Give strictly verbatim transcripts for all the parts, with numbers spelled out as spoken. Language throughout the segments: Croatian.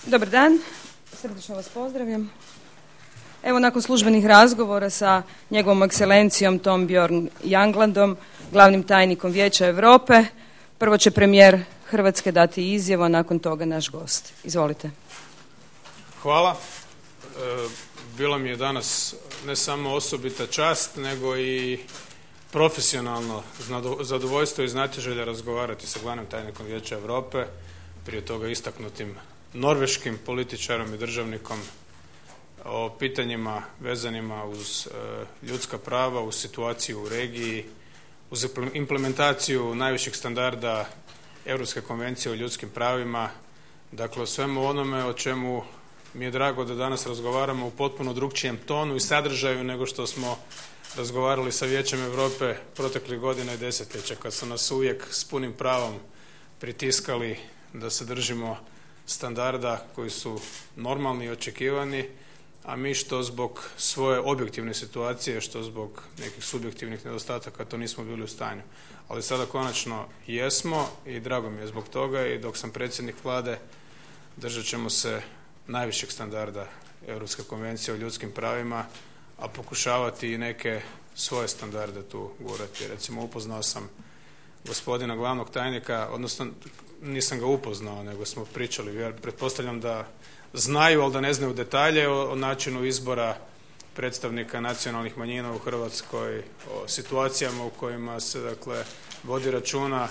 Dobar dan, srdečno vas pozdravljam. Evo, nakon službenih razgovora sa njegovom ekscelencijom Thorbjørn Jaglandom, glavnim tajnikom Vijeća Europe, prvo će premijer Hrvatske dati izjavu, a nakon toga naš gost. Izvolite. Hvala. E, bilo mi je danas ne samo osobita čast, nego i profesionalno zadovoljstvo i znatiželja razgovarati sa glavnim tajnikom Vijeća Europe, prije toga istaknutim norveškim političarom i državnikom, o pitanjima vezanima uz e, ljudska prava, uz situaciju u regiji, uz implementaciju najviših standarda Europske konvencije o ljudskim pravima, dakle o svemu onome o čemu mi je drago da danas razgovaramo u potpuno drukčijem tonu i sadržaju nego što smo razgovarali sa Vijećem Europe proteklih godina i desetljeća, kad su nas uvijek s punim pravom pritiskali da se držimo standarda koji su normalni i očekivani, a mi što zbog svoje objektivne situacije, što zbog nekih subjektivnih nedostataka to nismo bili u stanju. Ali sada konačno jesmo i drago mi je zbog toga, i dok sam predsjednik Vlade držat ćemo se najvišeg standarda Europske konvencije o ljudskim pravima, a pokušavati i neke svoje standarde tu gurati. Recimo, upoznao sam gospodina glavnog tajnika, odnosno nisam ga upoznao, nego smo pričali, pretpostavljam da znaju, ali da ne znaju detalje o, o načinu izbora predstavnika nacionalnih manjina u Hrvatskoj, o situacijama u kojima se dakle vodi računa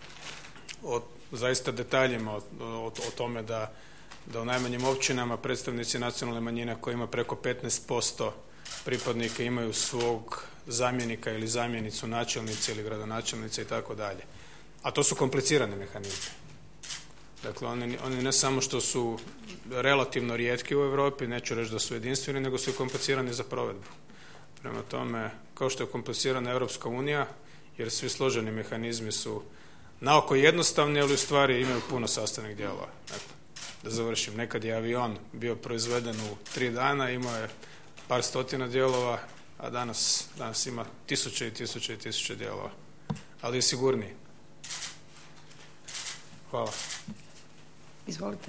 o zaista detaljima, o, o, o tome da, da u najmanjim općinama predstavnici nacionalne manjine koji ima preko petnaest posto pripadnika imaju svog zamjenika ili zamjenicu načelnice ili gradonačelnice i tako dalje. A to su komplicirani mehanizmi. Dakle, oni, oni ne samo što su relativno rijetki u Europi, neću reći da su jedinstveni, nego su i komplicirani za provedbu. Prema tome, kao što je komplicirana Europska unija, jer svi složeni mehanizmi su naoko jednostavni, ali u stvari imaju puno sastavnih dijelova. Dakle, da završim, nekad je avion bio proizveden u tri dana, imao je par stotina dijelova, a danas, danas ima tisuće i tisuće i tisuće dijelova, ali je sigurniji. Hvala. Izvolite.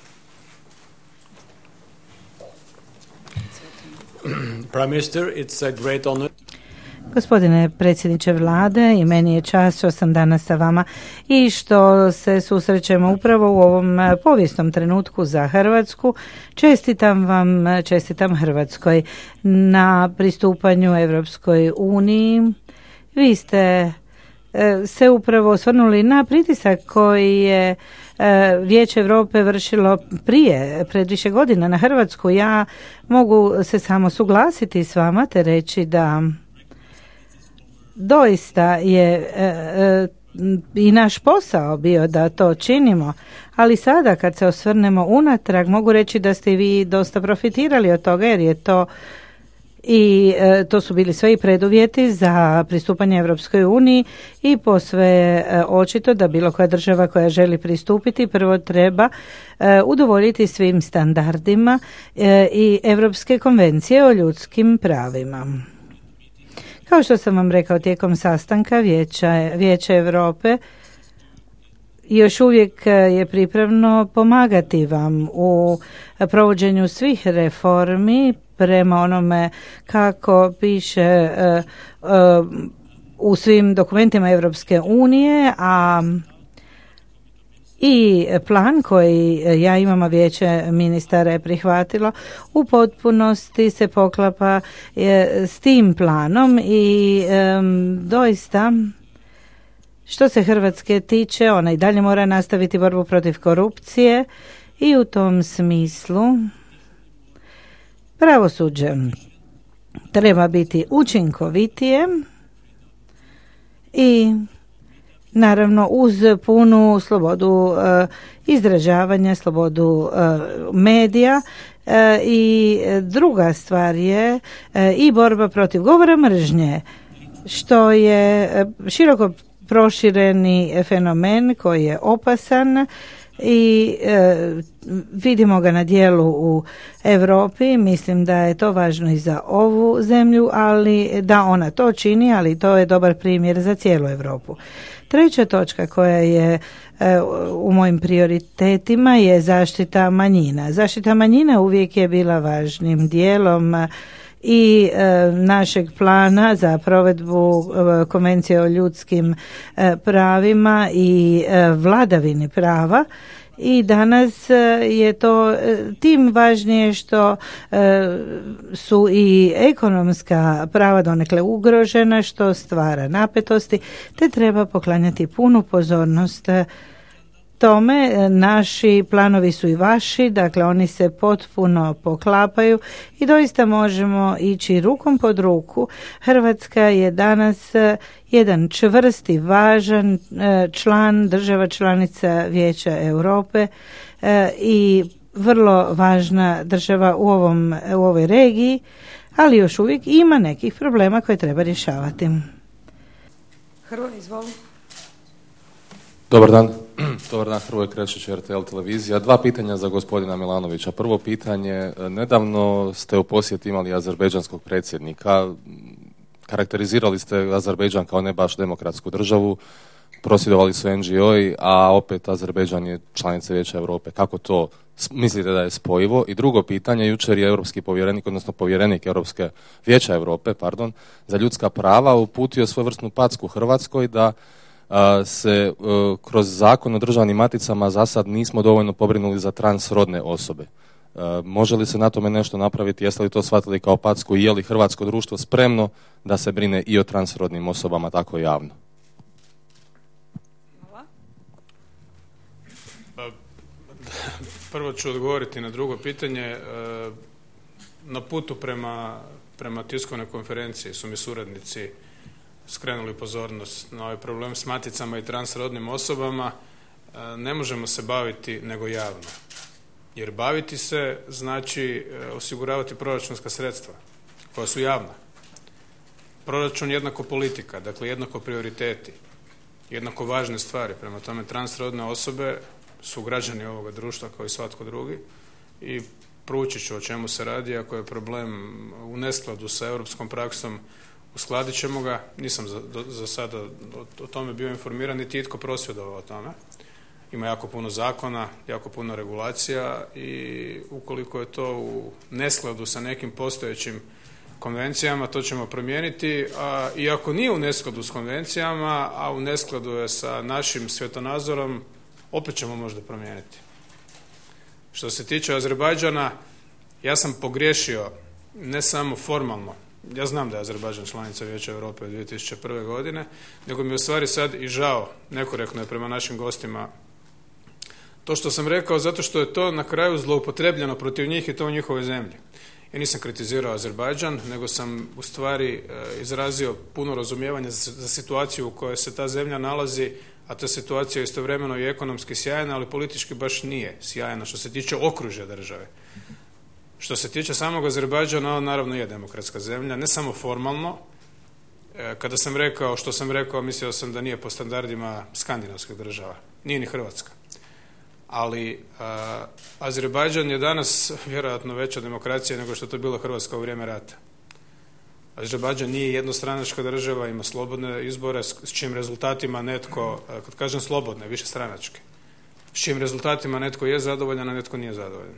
Prime Minister, it's a great honor. Gospodine predsjedniče Vlade, i meni je čast što sam danas sa vama i što se susrećemo upravo u ovom povijesnom trenutku za Hrvatsku. Čestitam vam, čestitam Hrvatskoj na pristupanju Europskoj uniji. Vi ste se upravo osvrnuli na pritisak koji je Vijeće Europe vršilo prije, pred više godina na Hrvatsku. Ja mogu se samo suglasiti s vama te reći da doista je e, e, i naš posao bio da to činimo, ali sada kad se osvrnemo unatrag mogu reći da ste i vi dosta profitirali od toga, jer je to i e, to su bili sve i preduvjeti za pristupanje Europskoj uniji i posve e, očito da bilo koja država koja želi pristupiti prvo treba e, udovoljiti svim standardima e, i Europske konvencije o ljudskim pravima. Kao što sam vam rekao tijekom sastanka Vijeća, Vijeća Europe, još uvijek je pripravno pomagati vam u provođenju svih reformi prema onome kako piše uh, uh, u svim dokumentima Europske unije, a i plan koji ja imam, a Vijeće ministara je prihvatilo, u potpunosti se poklapa je, s tim planom i um, doista što se Hrvatske tiče, ona i dalje mora nastaviti borbu protiv korupcije i u tom smislu pravosuđe treba biti učinkovitije i naravno uz punu slobodu uh, izražavanja, slobodu uh, medija uh, i druga stvar je uh, i borba protiv govora mržnje, što je uh, široko prošireni fenomen koji je opasan i e, vidimo ga na dijelu u Europi. Mislim da je to važno i za ovu zemlju, ali da ona to čini, ali to je dobar primjer za cijelu Europu. Treća točka koja je e, u mojim prioritetima je zaštita manjina. Zaštita manjina uvijek je bila važnim dijelom i e, našeg plana za provedbu e, Konvencije o ljudskim e, pravima i e, vladavini prava. I danas je to tim važnije što su i ekonomska prava donekle ugrožena, što stvara napetosti, te treba poklanjati punu pozornost tome. Naši planovi su i vaši, dakle oni se potpuno poklapaju i doista možemo ići rukom pod ruku. Hrvatska je danas jedan čvrsti, važan član država članica Vijeća Europe i vrlo važna država u, ovom, u ovoj regiji, ali još uvijek ima nekih problema koje treba rješavati. Hrvoje, izvoli. Dobar dan. Dobar dan, Hrvoje Krešić, R T L televizija. Dva pitanja za gospodina Milanovića. Prvo pitanje, nedavno ste u posjeti imali azerbejdžanskog predsjednika. Karakterizirali ste Azerbejdžan kao ne baš demokratsku državu, prosvjedovali su en dži o-i, a opet Azerbejdžan je članica Vijeća Europe. Kako to mislite da je spojivo? I drugo pitanje, jučer je europski povjerenik, odnosno povjerenik Europske Vijeća Europe, pardon, za ljudska prava uputio svojevrsnu packu Hrvatskoj da se kroz zakon o državnim maticama za sad nismo dovoljno pobrinuli za transrodne osobe. Može li se na tome nešto napraviti? Jeste li to shvatili kao packu i je li hrvatsko društvo spremno da se brine i o transrodnim osobama tako javno? Hvala. Prvo ću odgovoriti na drugo pitanje. Na putu prema, prema tiskovnoj konferenciji su mi suradnici skrenuli pozornost na ovaj problem s maticama i transrodnim osobama. Ne možemo se baviti nego javno. Jer baviti se znači osiguravati proračunska sredstva koja su javna. Proračun jednako politika, dakle jednako prioriteti, jednako važne stvari. Prema tome transrodne osobe su građani ovoga društva kao i svatko drugi i proučit ću o čemu se radi. Ako je problem u neskladu sa europskom praksom, uskladit ćemo ga. Nisam za, do, za sada o, o tome bio informiran, niti itko prosvjedovao o tome. Ima jako puno zakona, jako puno regulacija i ukoliko je to u neskladu sa nekim postojećim konvencijama, to ćemo promijeniti. A i ako nije u neskladu s konvencijama, a u neskladu je sa našim svjetonazorom, opet ćemo možda promijeniti. Što se tiče Azerbajdžana, ja sam pogriješio ne samo formalno. Ja znam da je Azerbajdžan članica Vijeća Europe od dvije tisuće prve. godine, nego mi je u stvari sad i žao, nekorektno je prema našim gostima to što sam rekao, zato što je to na kraju zloupotrebljeno protiv njih i to u njihovoj zemlji. Ja nisam kritizirao Azerbajdžan, nego sam u stvari izrazio puno razumijevanja za situaciju u kojoj se ta zemlja nalazi, a ta situacija je istovremeno i ekonomski sjajna, ali politički baš nije sjajna što se tiče okružja države. Što se tiče samog Azerbajdžana, on naravno je demokratska zemlja, ne samo formalno. Kada sam rekao što sam rekao, mislio sam da nije po standardima skandinavskih država. Nije ni Hrvatska. Ali a, Azerbajdžan je danas vjerojatno veća demokracija nego što je to bilo Hrvatska u vrijeme rata. Azerbajdžan nije jednostranačka država, ima slobodne izbore s, s čim rezultatima netko, kad kažem slobodne, više stranačke, s čim rezultatima netko je zadovoljan, a netko nije zadovoljan.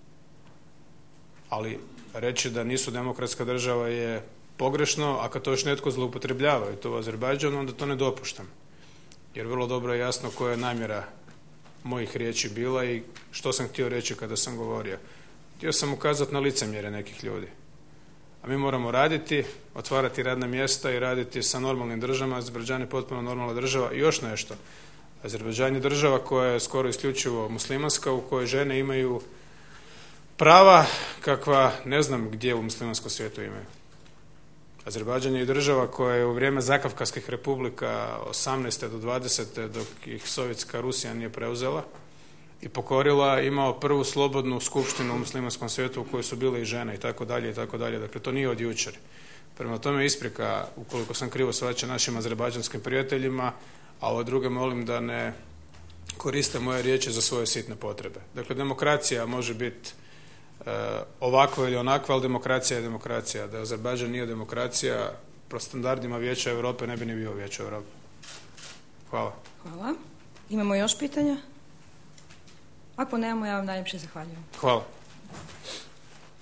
Ali reći da nisu demokratska država je pogrešno, a kad to još netko zloupotrebljava i to u Azerbajdžanu, onda to ne dopuštam. Jer vrlo dobro je jasno koja je namjera mojih riječi bila i što sam htio reći kada sam govorio. Htio sam ukazati na licemjerje nekih ljudi. A mi moramo raditi, otvarati radna mjesta i raditi sa normalnim državama. Azerbajdžan je potpuno normalna država. I još nešto. Azerbajdžan je država koja je skoro isključivo muslimanska, u kojoj žene imaju prava kakva ne znam gdje u muslimanskom svijetu imaju. Azerbajdžan je i država koja je u vrijeme zakavkaskih republika osamnaeste do dvadesete dok ih Sovjetska Rusija nije preuzela i pokorila, imao prvu slobodnu skupštinu u muslimanskom svijetu u kojoj su bile i žene i tako dalje i tako dalje. Dakle, to nije od jučer. Prema tome isprika, ukoliko sam krivo shvaćen našim azerbajdžanskim prijateljima, a ove druge molim da ne koriste moje riječi za svoje sitne potrebe. Dakle, demokracija može biti e, ovakva ili onakva, ali demokracija je demokracija. Da Azerbajdžan nije demokracija, po standardima Vijeća Europe ne bi ni bio Vijeće Europe. Hvala. Hvala. Imamo još pitanja? Ako nemamo, ja vam najljepše zahvaljujem. Hvala.